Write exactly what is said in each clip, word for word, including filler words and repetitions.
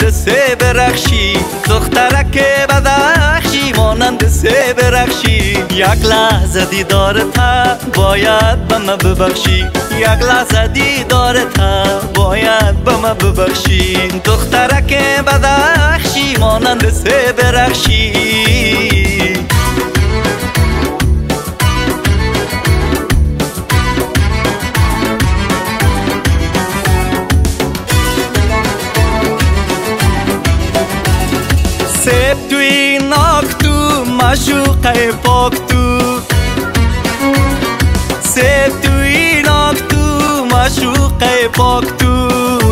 مانند سه برخشی، دخترک بدخشی مانند سه برخشی. یک لحظه دیدارت باید به من ببخشی، یک لحظه دیدارت باید به من ببخشی. دخترک بدخشی مانند سه برخشی. سیب توی ناک تو مشوق پاک تو، سیب توی ناک تو مشوق پاک تو.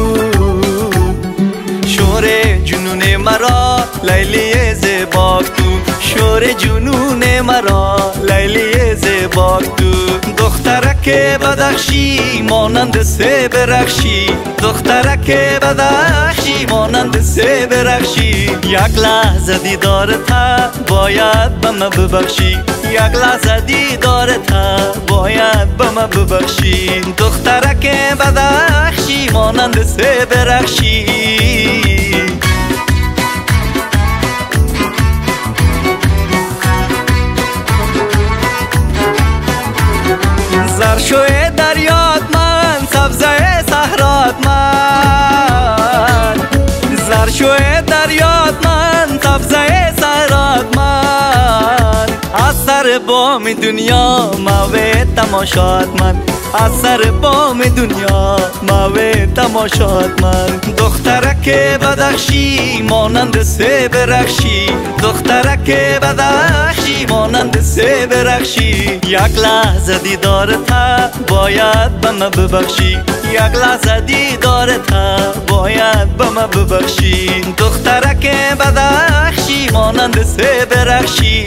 شور جنون مرا لیلی زباک تو، شور جنون مرا لیلی زباک تو. دخترک بدخشی مانند سه برخشی، دخترک بدخشی مانند سه برخشی. یک لحظه دیدارت باید به من ببخشی، یک لحظه دیدارت باید به من ببخشی. دخترک بدخشی مانند سه برخشی. زرشوی دریات من، سبزه صحرات من، زرشوی دریات من، سبزه صحرات من. از سر بام دنیا موی تماشات من، از سر بام دنیا موی تماشات من. دخترک بدخشی مانند سه برخشی، دخترک بدخشی مانند سه برخشی. یک لحظه دیدارت باید به من ببخشی، یک لحظه دیدارت باید به من ببخشی. دخترک بدخشی مانند سه برخشی.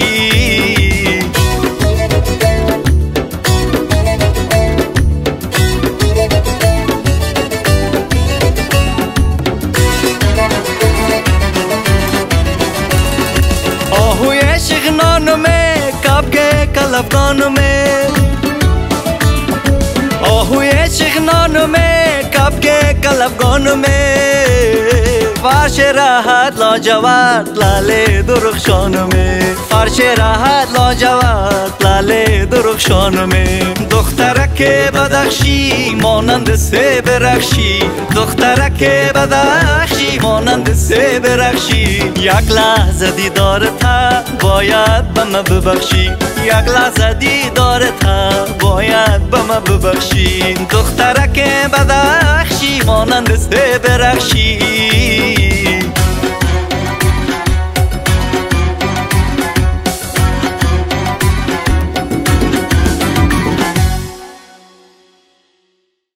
آهوی شغنان میں کب گئے کلفگان میں، آهوی شغنان میں کب گئے کلفگان میں. فرش راحت لاجورد لاله درخشان میں، فرش راحت لاجورد لاله درخشان میں. دخترک بدخشی مانند سه برخشی، دخترک بدخشی مانند سه برخشی. یک لحظه دیدارت باید به من ببخشی، یک لحظه دیدارت باید به من ببخشی. دخترک بدخشی مانند سه برخشی.